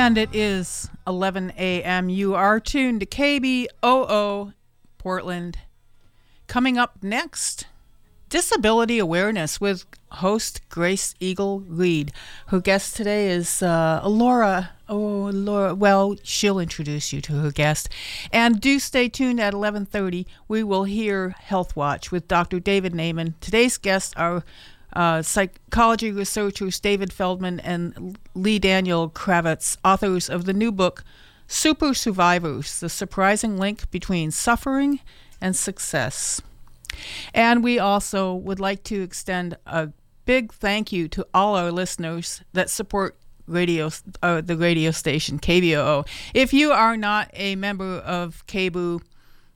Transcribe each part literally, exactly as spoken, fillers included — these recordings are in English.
And it is eleven a.m. You are tuned to K B O O Portland. Coming up next, Disability Awareness with host Grace Eagle Reed. Her guest today is uh, Laura. Oh, Laura. Well, she'll introduce you to her guest. And do stay tuned at eleven thirty. We will hear Health Watch with Doctor David Naiman. Today's guests are Uh, psychology researchers David Feldman and Lee Daniel Kravitz, authors of the new book, Super Survivors, The Surprising Link Between Suffering and Success. And we also would like to extend a big thank you to all our listeners that support radio, uh, the radio station, K B O O. If you are not a member of K B O O,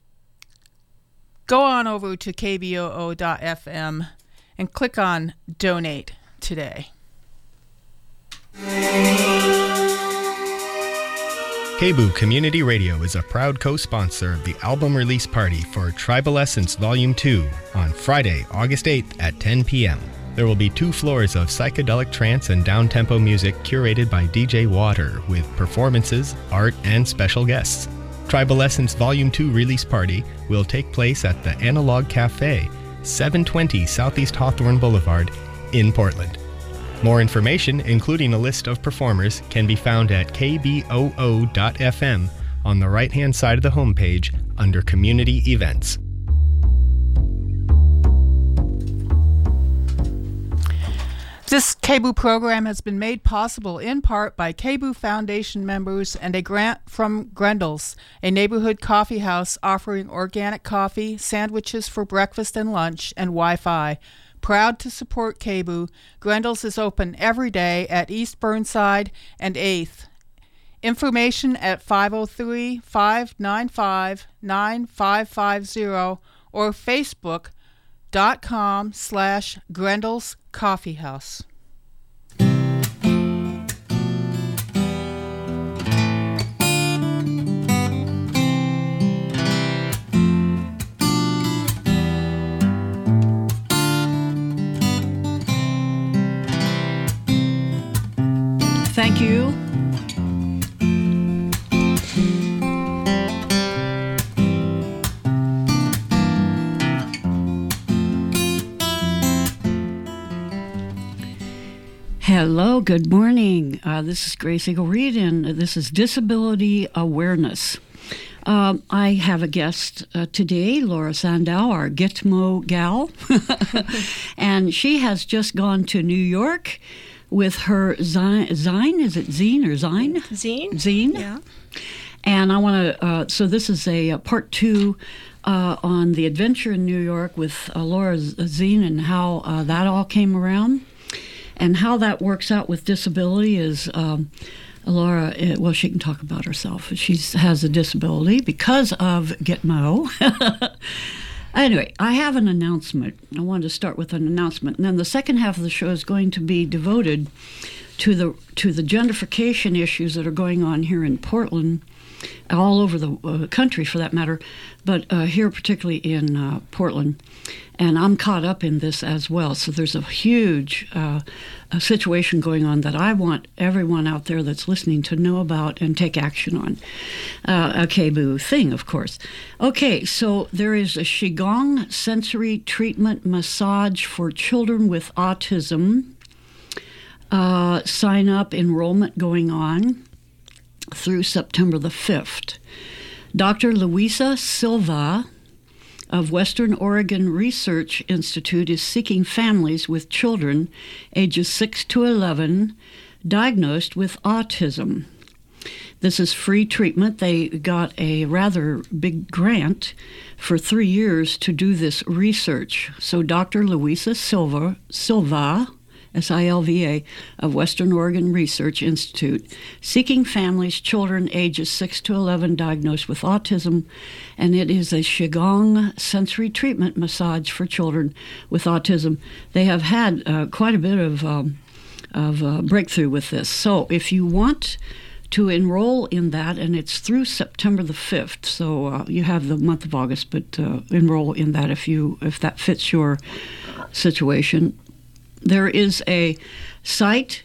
go on over to K B O O dot F M and click on Donate today. K B O O Community Radio is a proud co-sponsor of the album release party for Tribal Essence Volume two on Friday, August eighth at ten p.m. There will be two floors of psychedelic trance and down-tempo music curated by D J Water with performances, art, and special guests. Tribal Essence Volume two release party will take place at the Analog Cafe, seven twenty Southeast Hawthorne Boulevard in Portland. More information, including a list of performers, can be found at K B O O dot F M on the right-hand side of the homepage under Community Events. This K B O O program has been made possible in part by K B O O Foundation members and a grant from Grendel's, a neighborhood coffee house offering organic coffee, sandwiches for breakfast and lunch, and Wi-Fi. Proud to support K B O O, Grendel's is open every day at East Burnside and eighth. Information at five oh three, five nine five, nine five five zero or Facebook dot com slash Grendel's Coffee House. Thank you. Hello, good morning. Uh, this is Grace Eagle Reed, and this is Disability Awareness. Um, I have a guest uh, today, Laura Sandow, our Gitmo gal, and she has just gone to New York with her zine. Zine? Is it zine or zine? Zine. Zine? Yeah. And I want to, uh, so this is a, a part two uh, on the adventure in New York with uh, Laura's zine and how uh, that all came around. And how that works out with disability is, um, Laura, uh, well, she can talk about herself. She has a disability because of Gitmo. Anyway, I have an announcement. I wanted to start with an announcement. And then the second half of the show is going to be devoted to the to the gentrification issues that are going on here in Portland, all over the uh, country for that matter, but uh, here particularly in uh, Portland. And I'm caught up in this as well. So there's a huge uh, a situation going on that I want everyone out there that's listening to know about and take action on. Uh, a K B O O thing, of course. Okay, so there is a Qigong sensory treatment massage for children with autism. Uh, sign up enrollment going on through September the fifth. Doctor Luisa Silva of Western Oregon Research Institute is seeking families with children ages six to eleven diagnosed with autism. This is free treatment. They got a rather big grant for three years to do this research. So Doctor Luisa Silva, Silva, S I L V A, of Western Oregon Research Institute, seeking families, children ages six to eleven diagnosed with autism, and it is a Qigong sensory treatment massage for children with autism. They have had uh, quite a bit of, um, of uh, breakthrough with this. So if you want to enroll in that, and it's through September the fifth, so uh, you have the month of August, but uh, enroll in that if you if that fits your situation. There is a site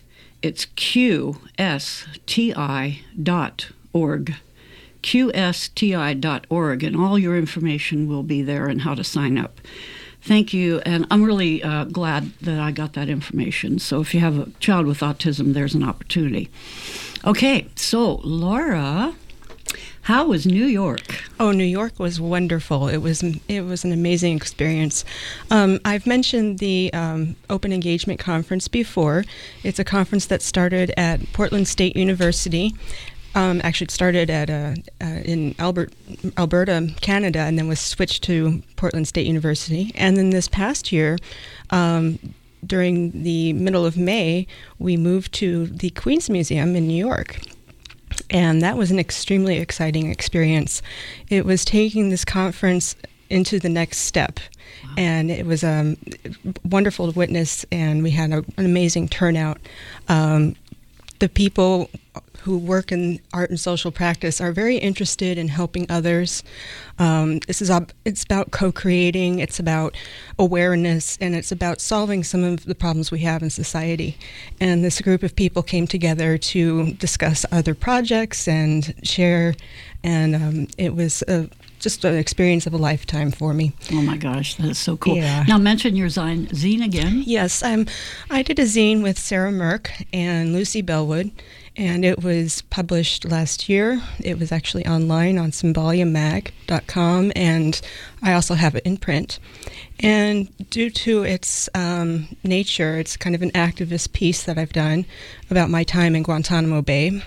it's Q S T I dot org. Q S T I dot org, and all your information will be there and how to sign up. Thank you, and I'm really uh, glad that I got that information. So if you have a child with autism, there's an opportunity. Okay, so Laura, how was New York? Oh, New York was wonderful. It was it was an amazing experience. Um, I've mentioned the um, Open Engagement Conference before. It's a conference that started at Portland State University. Um, actually, it started at uh, uh, in Albert, Alberta, Canada, and then was switched to Portland State University. And then this past year, um, during the middle of May, we moved to the Queen's Museum in New York. And that was an extremely exciting experience. It was taking this conference into the next step. Wow. And it was um, wonderful to witness, and we had a, an amazing turnout. Um, the people who work in art and social practice are very interested in helping others. Um, this is ab- it's about co-creating, it's about awareness, and it's about solving some of the problems we have in society. And this group of people came together to discuss other projects and share, and um, it was a, just an experience of a lifetime for me. Oh my gosh, that is so cool. Yeah. Now mention your zine, zine again. Yes, um, I did a zine with Sarah Merck and Lucy Bellwood, and it was published last year. It was actually online on symbolia mag dot com, and I also have it in print. And due to its um, nature, it's kind of an activist piece that I've done about my time in Guantanamo Bay.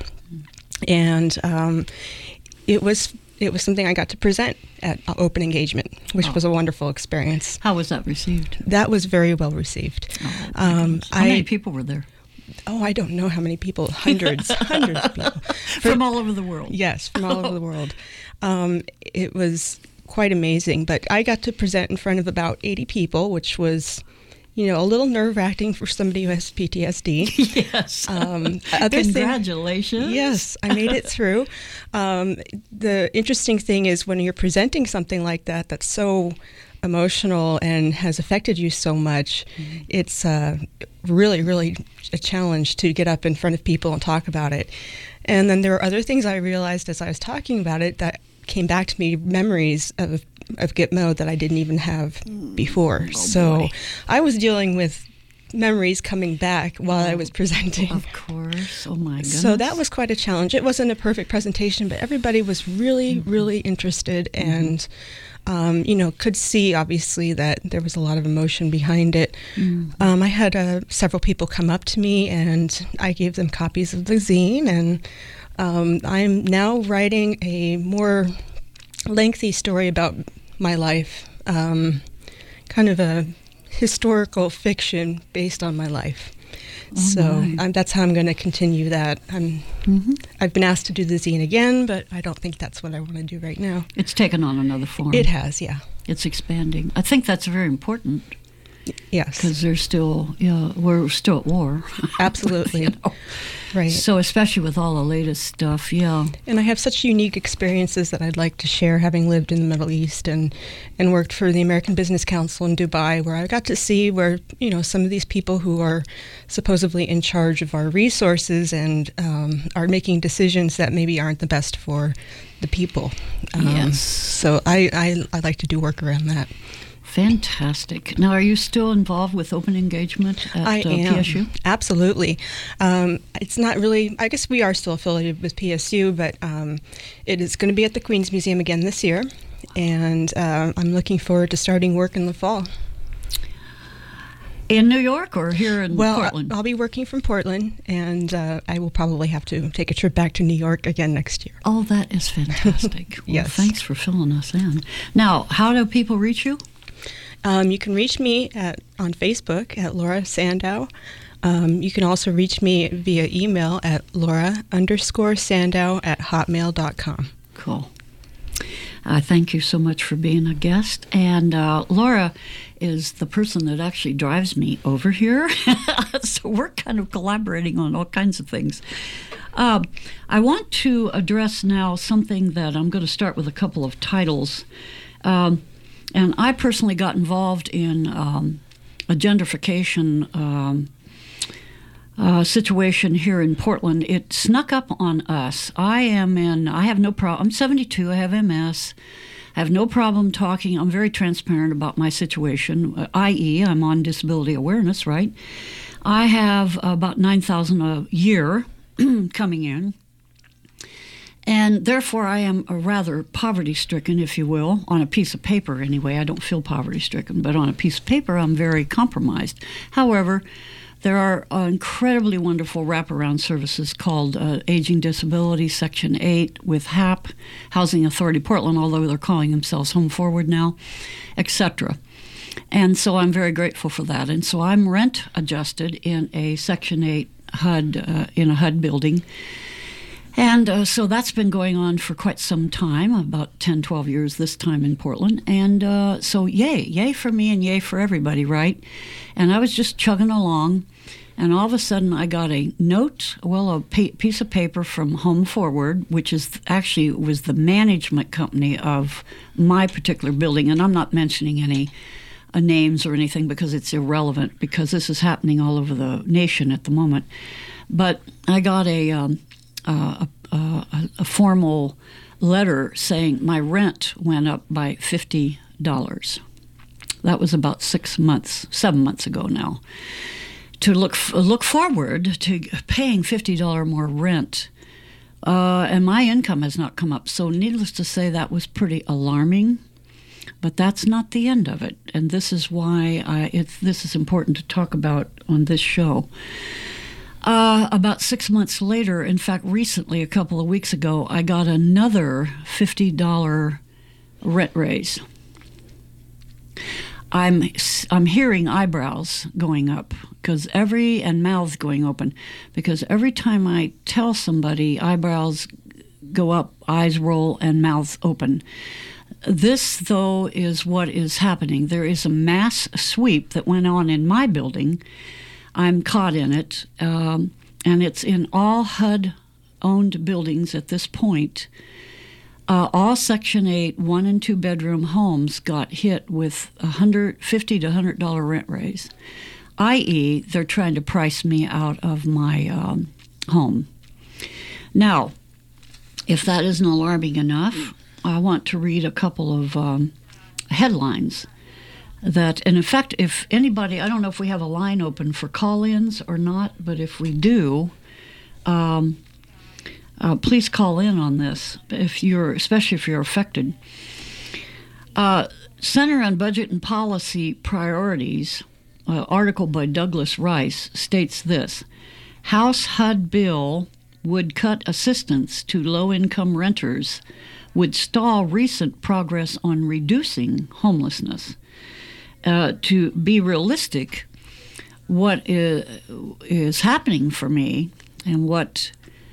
And um, it was it was something I got to present at Open Engagement, which oh. was a wonderful experience. How was that received? That was very well received. Oh, um, how I, many people were there? Oh, I don't know how many people. Hundreds, hundreds of people. From all over the world. Yes, from all over the world. Um, it was quite amazing, but I got to present in front of about eighty people, which was, you know, a little nerve-wracking for somebody who has P T S D. Yes. Um, other Congratulations. Thing, yes, I made it through. Um, the interesting thing is when you're presenting something like that, that's so emotional and has affected you so much, mm-hmm. it's uh, really, really a challenge to get up in front of people and talk about it. And then there were other things I realized as I was talking about it that came back to me, memories of of Gitmo that I didn't even have before. Oh, so boy. I was dealing with memories coming back while oh, I was presenting. Of course. Oh my goodness. So that was quite a challenge. It wasn't a perfect presentation, but everybody was really, mm-hmm. really interested mm-hmm. and um, you know, could see obviously that there was a lot of emotion behind it. Mm-hmm. Um, I had uh, several people come up to me and I gave them copies of the zine, and um, I'm now writing a more lengthy story about my life, um, kind of a historical fiction based on my life. Oh so um, that's how I'm going to continue that. I'm, mm-hmm. I've been asked to do the zine again, but I don't think that's what I want to do right now. It's taken on another form. It has, yeah. It's expanding. I think that's very important. Yes. Because there's still, yeah, we're still at war. Absolutely. You know? Right. So especially with all the latest stuff, yeah. And I have such unique experiences that I'd like to share, having lived in the Middle East and, and worked for the American Business Council in Dubai, where I got to see where, you know, some of these people who are supposedly in charge of our resources and um, are making decisions that maybe aren't the best for the people. Um, yes. So I, I, I like to do work around that. Fantastic. Now, are you still involved with Open Engagement at I uh, am. P S U? Absolutely. Um, it's not really, I guess we are still affiliated with P S U, but um, it is going to be at the Queen's Museum again this year, and uh, I'm looking forward to starting work in the fall. In New York or here in well, Portland? I'll be working from Portland, and uh, I will probably have to take a trip back to New York again next year. Oh, that is fantastic. Yes. Well, thanks for filling us in. Now, how do people reach you? Um, you can reach me at on Facebook at Laura Sandow. Um, you can also reach me via email at Laura underscore Sandow at hotmail dot com. Cool. Uh, thank you so much for being a guest. And uh, Laura is the person that actually drives me over here. So we're kind of collaborating on all kinds of things. Uh, I want to address now something that I'm going to start with a couple of titles. Um, And I personally got involved in um, a gentrification um, uh, situation here in Portland. It snuck up on us. I am in, I have no problem, I'm seventy-two, I have M S. I have no problem talking. I'm very transparent about my situation, uh, that is I'm on disability awareness, right? I have about nine thousand dollars a year coming in. And therefore, I am a rather poverty-stricken, if you will, on a piece of paper anyway. I don't feel poverty-stricken, but on a piece of paper, I'm very compromised. However, there are uh, incredibly wonderful wraparound services called uh, Aging Disability Section eight with H A P, Housing Authority Portland, although they're calling themselves Home Forward now, et cetera. And so I'm very grateful for that. And so I'm rent adjusted in a Section eight H U D, uh, in a H U D building. And uh, so that's been going on for quite some time, about ten, twelve years this time in Portland. And uh, so yay, yay for me and yay for everybody, right? And I was just chugging along, and all of a sudden I got a note, well, a pa- piece of paper from Home Forward, which is actually was the management company of my particular building. And I'm not mentioning any uh, names or anything because it's irrelevant, because this is happening all over the nation at the moment. But I got a... Um, Uh, a, a, a formal letter saying my rent went up by fifty dollars. That was about six months, seven months ago now. To look f- look forward to paying fifty dollars more rent, uh, and my income has not come up. So needless to say, that was pretty alarming. But that's not the end of it, and this is why I, it's, this is important to talk about on this show. Uh, about six months later, in fact, recently, a couple of weeks ago, I got another fifty dollars rent raise. I'm I'm hearing eyebrows going up because every and mouths going open because every time I tell somebody, eyebrows go up, eyes roll, and mouths open. This, though, is what is happening. There is a mass sweep that went on in my building. I'm caught in it, um, and it's in all H U D-owned buildings at this point. Uh, all Section eight one- and two-bedroom homes got hit with a one hundred fifty to one hundred dollars rent raise, that is they're trying to price me out of my um, home. Now, if that isn't alarming enough, I want to read a couple of um, headlines. That, and in fact, if anybody, I don't know if we have a line open for call-ins or not, but if we do, um, uh, please call in on this, if you're, especially if you're affected. Uh, Center on Budget and Policy Priorities, uh, article by Douglas Rice, states this: House H U D bill would cut assistance to low-income renters, would stall recent progress on reducing homelessness. Uh, to be realistic, what is, is happening for me and what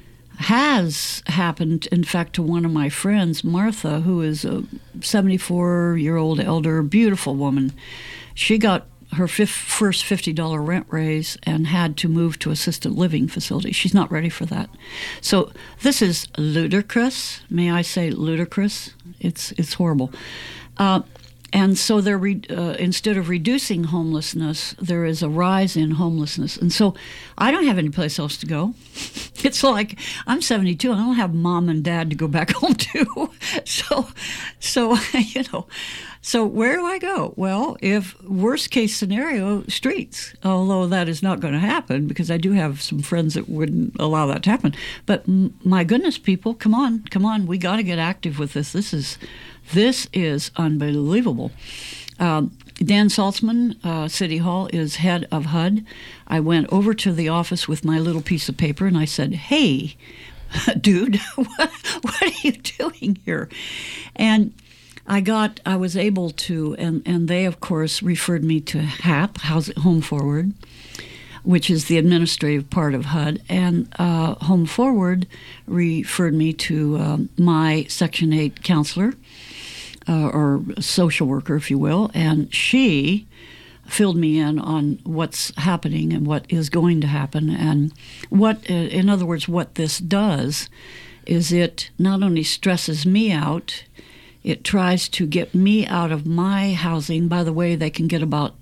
has happened, in fact, to one of my friends, Martha, who is a seventy-four-year-old elder, beautiful woman. She got her fifth, first fifty dollars rent raise and had to move to assisted living facility. She's not ready for that. So this is ludicrous. May I say ludicrous? It's, it's horrible. Uh, And so they're re- uh, instead of reducing homelessness, there is a rise in homelessness. And so I don't have any place else to go. It's like I'm seventy-two. I don't have mom and dad to go back home to. So, so you know, so where do I go? Well, if worst case scenario, streets. Although that is not going to happen because I do have some friends that wouldn't allow that to happen. But m- my goodness, people, come on, come on. We got to get active with this. This is. This is unbelievable. Um, Dan Saltzman, uh, City Hall, is head of H U D. I went over to the office with my little piece of paper and I said, hey, dude, what, what are you doing here? And I got, I was able to, and, and they, of course, referred me to H A P, House, Home Forward, which is the administrative part of H U D, and uh, Home Forward referred me to um, my Section eight counselor, uh, or social worker, if you will, and she filled me in on what's happening and what is going to happen, and what, uh, in other words, what this does is it not only stresses me out, it tries to get me out of my housing. By the way, they can get about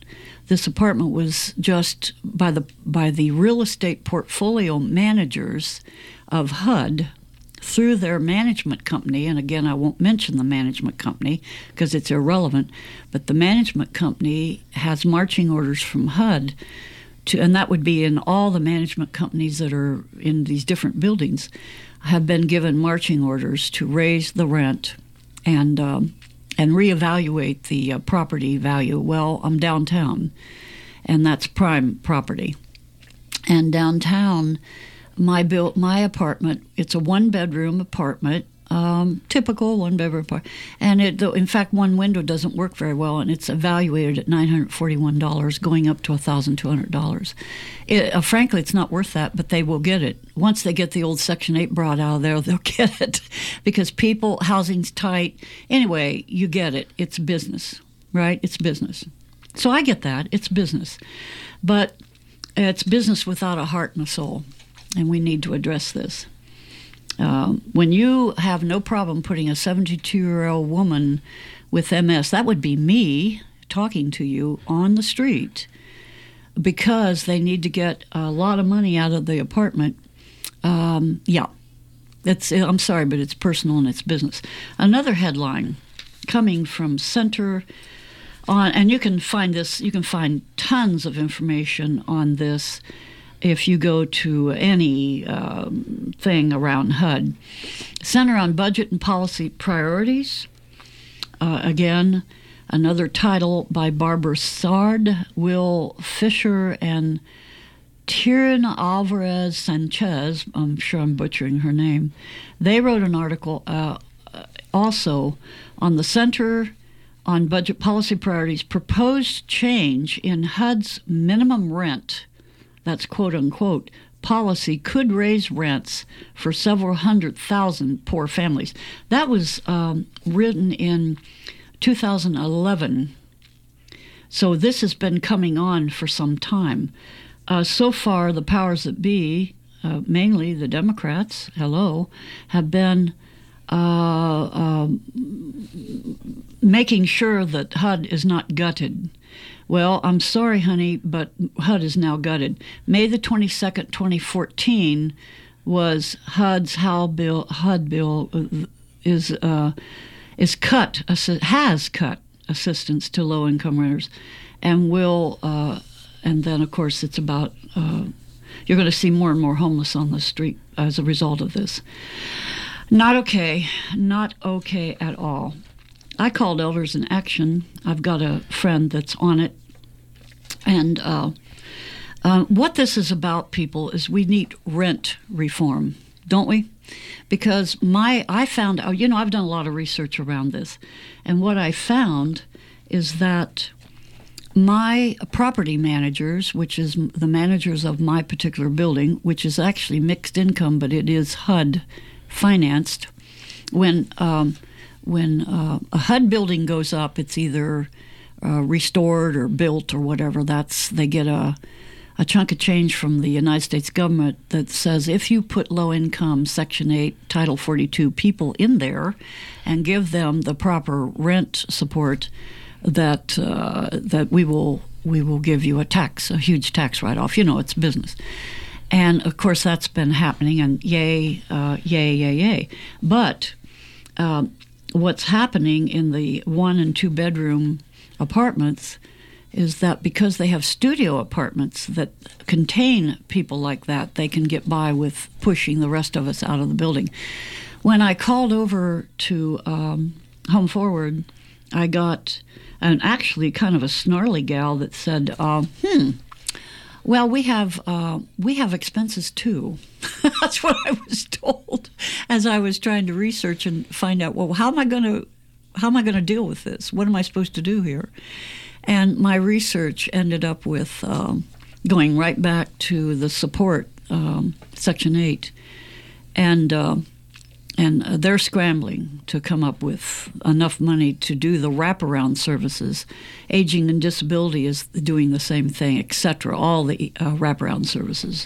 this apartment was just by the by the real estate portfolio managers of H U D through their management company. And again, I won't mention the management company because it's irrelevant, but the management company has marching orders from H U D to, and that would be in all the management companies that are in these different buildings, have been given marching orders to raise the rent and um, and reevaluate the uh, property value. Well, I'm downtown, and that's prime property. And downtown, my built my apartment, it's a one-bedroom apartment, um, typical one-bedroom apartment. And it, in fact, one window doesn't work very well, and it's evaluated at nine hundred forty-one dollars, going up to one thousand two hundred dollars. It, uh, frankly, it's not worth that, but they will get it. Once they get the old Section eight brought out of there, they'll get it because people, housing's tight. Anyway, you get it. It's business, right? It's business. So I get that. It's business. But it's business without a heart and a soul, and we need to address this. Um, when you have no problem putting a seventy-two-year-old woman with M S, that would be me talking to you on the street, because they need to get a lot of money out of the apartment. Um, yeah, it's, I'm sorry, but it's personal and it's business. Another headline coming from Center on, and you can find this, you can find tons of information on this if you go to any um, thing around H U D. Center on Budget and Policy Priorities. Uh, again, another title by Barbara Sard, Will Fisher, and Tyrion Alvarez Sanchez. I'm sure I'm butchering her name. They wrote an article uh, also on the Center on Budget Policy Priorities, proposed change in H U D's minimum rent, that's quote-unquote, policy could raise rents for several hundred thousand poor families. That was um, written in two thousand eleven. So this has been coming on for some time. Uh, so far, the powers that be, uh, mainly the Democrats, hello, have been uh, uh, making sure that H U D is not gutted. Well, I'm sorry, honey, but H U D is now gutted. May the twenty-second, twenty fourteen was H U D's How bill, H U D bill is uh, is cut, has cut assistance to low-income renters, and will, uh, and then, of course, it's about, uh, you're going to see more and more homeless on the street as a result of this. Not okay. Not okay at all. I called Elders in Action. I've got a friend that's on it. And uh, uh, what this is about, people, is we need rent reform, don't we? Because my I found out, you know, I've done a lot of research around this. And what I found is that my property managers, which is the managers of my particular building, which is actually mixed income, but it is H U D financed, when um, when uh, a H U D building goes up, it's either uh, restored or built or whatever. That's they get a a chunk of change from the United States government that says if you put low-income Section eight, Title forty-two people in there and give them the proper rent support, that uh, that we will we will give you a tax, a huge tax write-off. You know, it's business. And, of course, that's been happening, and yay, uh, yay, yay, yay. But um, what's happening in the one- and two-bedroom apartments is that because they have studio apartments that contain people like that, they can get by with pushing the rest of us out of the building. When I called over to um, Home Forward, I got an actually kind of a snarly gal that said, uh, hmm, well, we have uh, we have expenses too. That's what I was told as I was trying to research and find out, well, how am I going to how am I going to deal with this? What am I supposed to do here? And my research ended up with um, going right back to the support, um, Section eight, and uh, and they're scrambling to come up with enough money to do the wraparound services. Aging and disability is doing the same thing, et cetera, all the uh, wraparound services.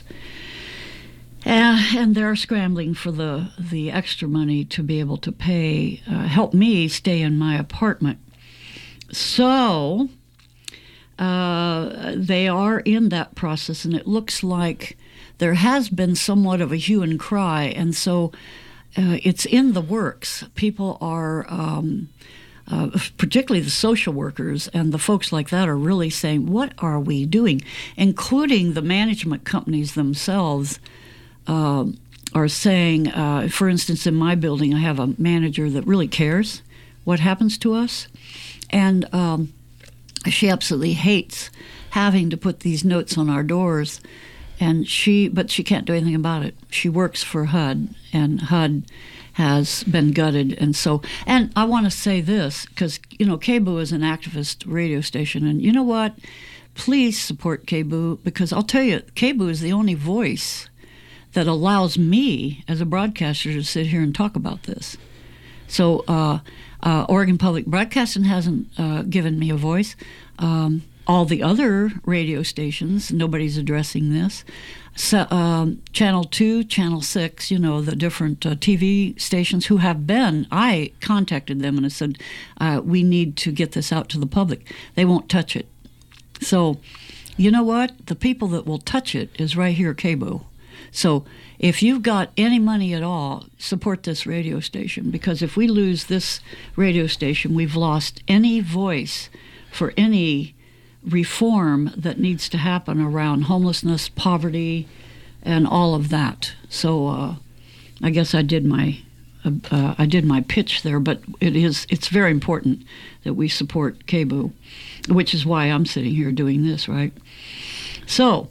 Uh, and they're scrambling for the, the extra money to be able to pay, uh, help me stay in my apartment. So uh, they are in that process, and it looks like there has been somewhat of a hue and cry, and so uh, it's in the works. People are, um, uh, particularly the social workers and the folks like that, are really saying, what are we doing? Including the management companies themselves uh, are saying, uh, for instance, in my building, I have a manager that really cares what happens to us, and um, she absolutely hates having to put these notes on our doors. And she, but she can't do anything about it. She works for H U D, and H U D has been gutted, and so. And I want to say this because you know K B O O is an activist radio station, and you know what? Please support K B O O, because I'll tell you, K B O O is the only voice that allows me as a broadcaster to sit here and talk about this. So uh, uh, Oregon Public Broadcasting hasn't uh, given me a voice. Um, All the other radio stations, nobody's addressing this. So, um, Channel two, Channel six, you know, the different uh, T V stations who have been, I contacted them and I said, uh, we need to get this out to the public. They won't touch it. So, you know what? The people that will touch it is right here, K B O O. So if you've got any money at all, support this radio station, because if we lose this radio station, we've lost any voice for any reform that needs to happen around homelessness, poverty, and all of that. So uh, I guess I did my uh, uh, I did my pitch there, but it is it's very important that we support K B O O, which is why I'm sitting here doing this, right? So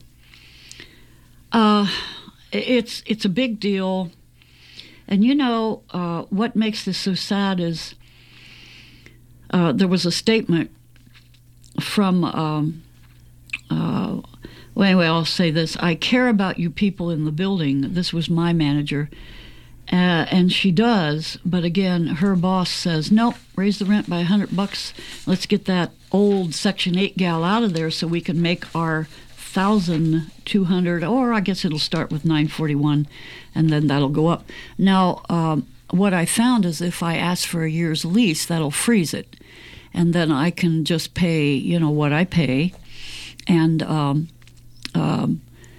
uh, it's it's a big deal, and you know uh, what makes this so sad is uh, there was a statement from, um, uh, well, anyway, I'll say this. I care about you people in the building. This was my manager. Uh, and she does, but again, her boss says, nope, raise the rent by a hundred bucks. Let's get that old Section eight gal out of there so we can make our one thousand two hundred, or I guess it'll start with nine forty-one, and then that'll go up. Now, um, what I found is if I ask for a year's lease, that'll freeze it. And then I can just pay, you know, what I pay, and um, um,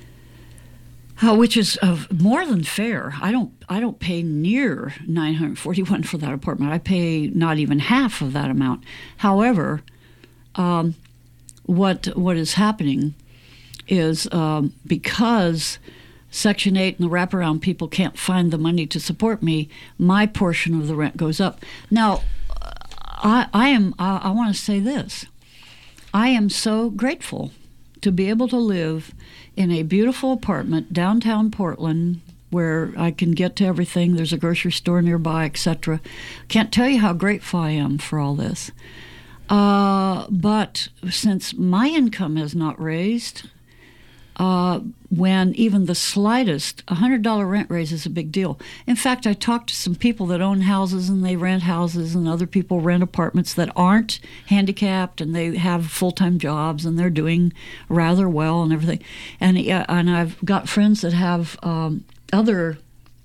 how, which is uh, more than fair. I don't, I don't pay near nine hundred forty-one for that apartment. I pay not even half of that amount. However, um, what what is happening is um, because Section eight and the wraparound people can't find the money to support me, my portion of the rent goes up. Now, I, I am. I, I want to say this. I am so grateful to be able to live in a beautiful apartment downtown Portland, where I can get to everything. There's a grocery store nearby, et cetera. Can't tell you how grateful I am for all this. Uh, but since my income has not raised, uh, when even the slightest, a one hundred dollars rent raise is a big deal. In fact, I talked to some people that own houses and they rent houses, and other people rent apartments that aren't handicapped and they have full-time jobs and they're doing rather well and everything. And uh, and I've got friends that have um, other...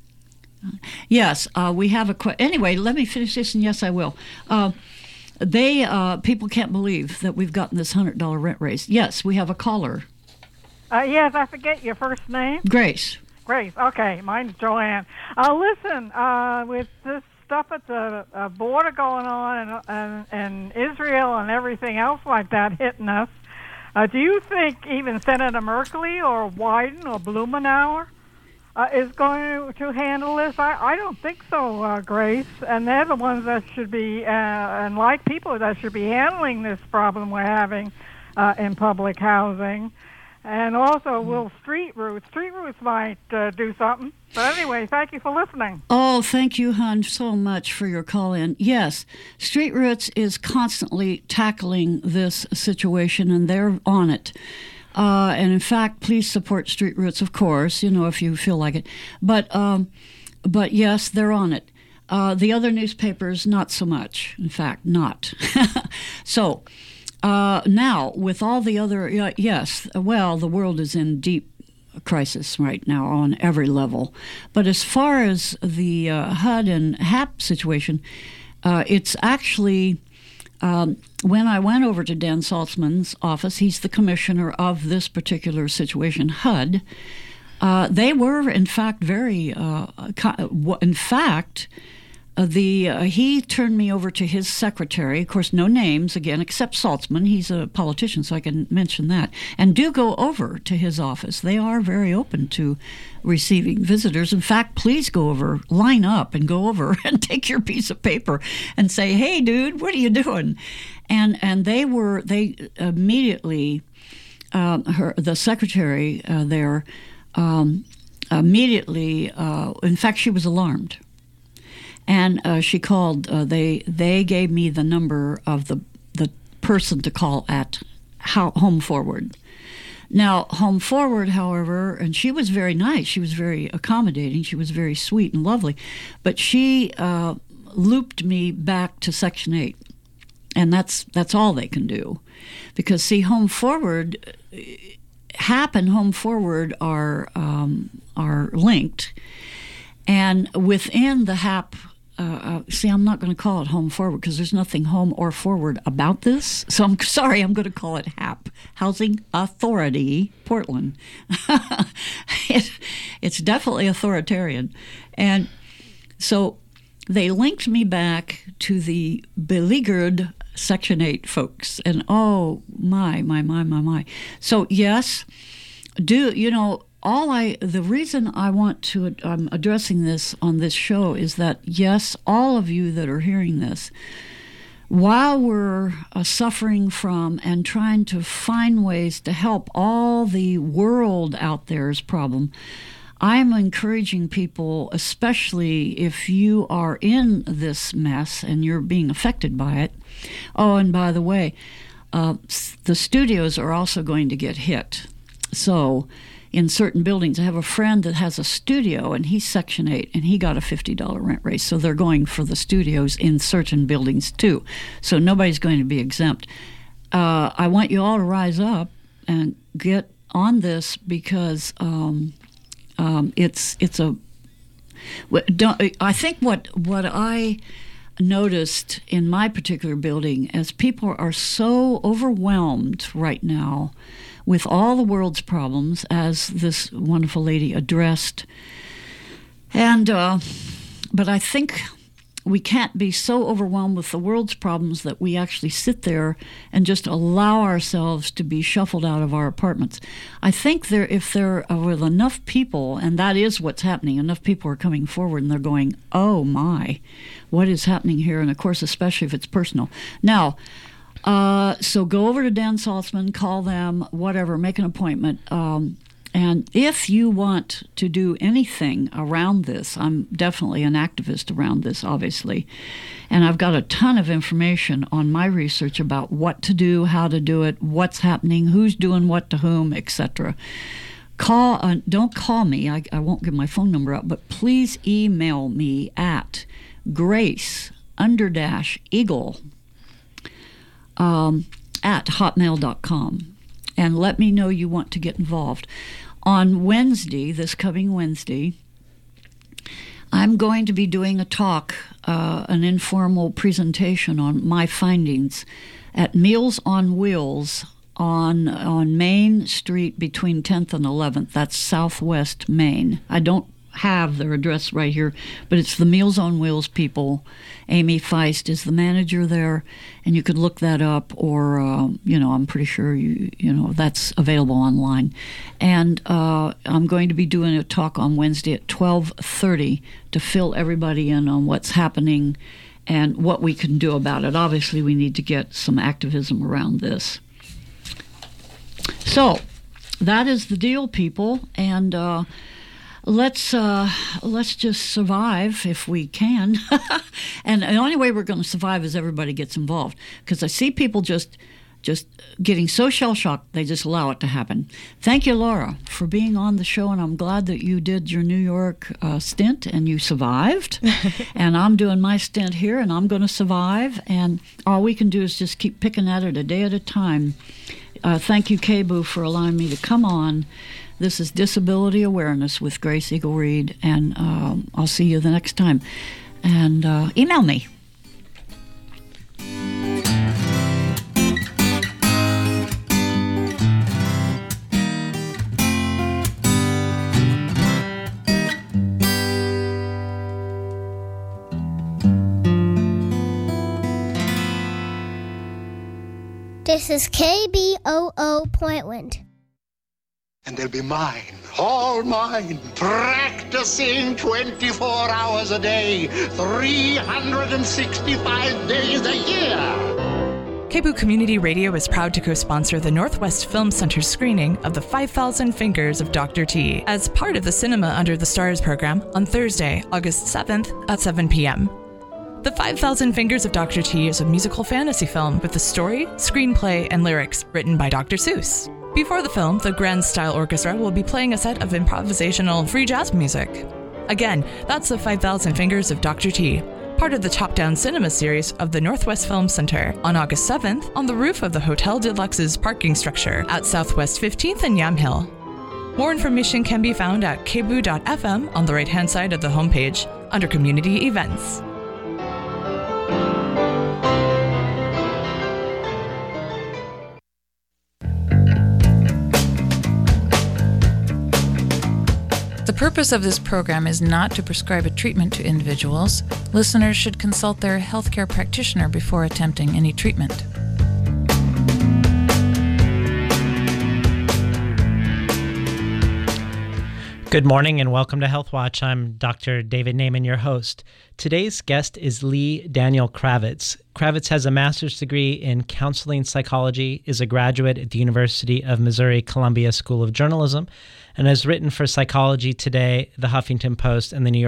Yes, uh, we have a... Qu- anyway, let me finish this, and yes, I will. Uh, they uh, people can't believe that we've gotten this one hundred dollars rent raise. Yes, we have a caller. Uh, yes, I forget your first name. Grace. Grace. Okay, mine's Joanne. Uh, listen, uh, with this stuff at the uh, border going on and, and, and Israel and everything else like that hitting us, uh, do you think even Senator Merkley or Wyden or Blumenauer uh, is going to handle this? I, I don't think so, uh, Grace. And they're the ones that should be, uh, and like people that should be handling this problem we're having uh, in public housing. And also, will Street Roots, Street Roots might uh, do something. But anyway, thank you for listening. Oh, thank you, hon, so much for your call in. Yes, Street Roots is constantly tackling this situation, and they're on it. Uh, and in fact, please support Street Roots, of course, you know, if you feel like it. But, um, but yes, they're on it. Uh, the other newspapers, not so much. In fact, not. So... Uh, now, with all the other, uh, yes, well, the world is in deep crisis right now on every level. But as far as the uh, H U D and H A P situation, uh, it's actually um, when I went over to Dan Saltzman's office, he's the commissioner of this particular situation, H U D. Uh, they were, in fact, very. Uh, in fact, uh, the uh, he turned me over to his secretary. Of course, no names again, except Saltzman. He's a politician, so I can mention that. And do go over to his office. They are very open to receiving visitors. In fact, please go over, line up, and go over and take your piece of paper and say, "Hey, dude, what are you doing?" And and they were they immediately uh, her the secretary uh, there. Um, immediately, uh, in fact, she was alarmed, and uh, she called. Uh, they they gave me the number of the the person to call at how, Home Forward. Now, Home Forward, however, and she was very nice. She was very accommodating. She was very sweet and lovely, but she uh, looped me back to Section eight, and that's that's all they can do, because see, Home Forward. H A P and Home Forward are um, are linked, and within the H A P, uh, uh, see, I'm not going to call it Home Forward because there's nothing home or forward about this. So I'm sorry, I'm going to call it H A P, Housing Authority Portland. it, it's definitely authoritarian, and so they linked me back to the beleaguered Section eight folks, and oh my, my, my, my, my. So yes, do you know? All I the reason I want to I'm addressing this on this show is that yes, all of you that are hearing this, while we're uh, suffering from and trying to find ways to help all the world out there's problem, I'm encouraging people, especially if you are in this mess and you're being affected by it. Oh, and by the way, uh, the studios are also going to get hit. So in certain buildings, I have a friend that has a studio, and he's Section eight, and he got a fifty dollars rent raise. So they're going for the studios in certain buildings, too. So nobody's going to be exempt. Uh, I want you all to rise up and get on this because um, um, it's it's a... Don't, I think what what I... noticed in my particular building, as people are so overwhelmed right now with all the world's problems, as this wonderful lady addressed, and uh, but I think we can't be so overwhelmed with the world's problems that we actually sit there and just allow ourselves to be shuffled out of our apartments. I think there, if there are enough people, and that is what's happening, enough people are coming forward and they're going, oh my, what is happening here? And of course, especially if it's personal. Now, uh, so go over to Dan Saltzman, call them, whatever, make an appointment. Um, And if you want to do anything around this, I'm definitely an activist around this, obviously. And I've got a ton of information on my research about what to do, how to do it, what's happening, who's doing what to whom, et cetera. Call, uh, don't call me. I, I won't give my phone number out, but please email me at grace under dash eagle um, at hotmail dot com. And let me know you want to get involved. On Wednesday, this coming Wednesday, I'm going to be doing a talk, uh, an informal presentation on my findings at Meals on Wheels on on Main Street between tenth and eleventh. That's Southwest Main. I don't have their address right here, but it's the Meals on Wheels people. Amy Feist is the manager there, and you could look that up, or uh, you know, I'm pretty sure you you know that's available online. And uh, I'm going to be doing a talk on Wednesday at twelve thirty to fill everybody in on what's happening and what we can do about it. Obviously, we need to get some activism around this. So that is the deal, people, and. Uh, Let's uh, let's just survive if we can. And the only way we're going to survive is everybody gets involved. Because I see people just just getting so shell-shocked, they just allow it to happen. Thank you, Laura, for being on the show, and I'm glad that you did your New York uh, stint and you survived. And I'm doing my stint here, and I'm going to survive. And all we can do is just keep picking at it a day at a time. Uh, thank you, K-Boo, for allowing me to come on. This is Disability Awareness with Grace Eagle Reed, and um, I'll see you the next time. And uh, email me. This is K B O O Portland. And they'll be mine, all mine, practicing twenty-four hours a day, three hundred sixty-five days a year. K B O O Community Radio is proud to co-sponsor the Northwest Film Center screening of The five thousand Fingers of Doctor T as part of the Cinema Under the Stars program on Thursday, August seventh at seven p.m. The five thousand Fingers of Doctor T is a musical fantasy film with the story, screenplay, and lyrics written by Doctor Seuss. Before the film, the Grand Style Orchestra will be playing a set of improvisational free jazz music. Again, that's The five thousand Fingers of Doctor T, part of the Top Down Cinema series of the Northwest Film Center, on August seventh on the roof of the Hotel Deluxe's parking structure at Southwest fifteenth and Yamhill. More information can be found at k b o o dot f m on the right-hand side of the homepage under Community Events. The purpose of this program is not to prescribe a treatment to individuals. Listeners should consult their healthcare practitioner before attempting any treatment. Good morning and welcome to Health Watch. I'm Doctor David Naiman, your host. Today's guest is Lee Daniel Kravitz. Kravitz has a master's degree in counseling psychology, is a graduate at the University of Missouri-Columbia School of Journalism, and has written for Psychology Today, The Huffington Post, and the New York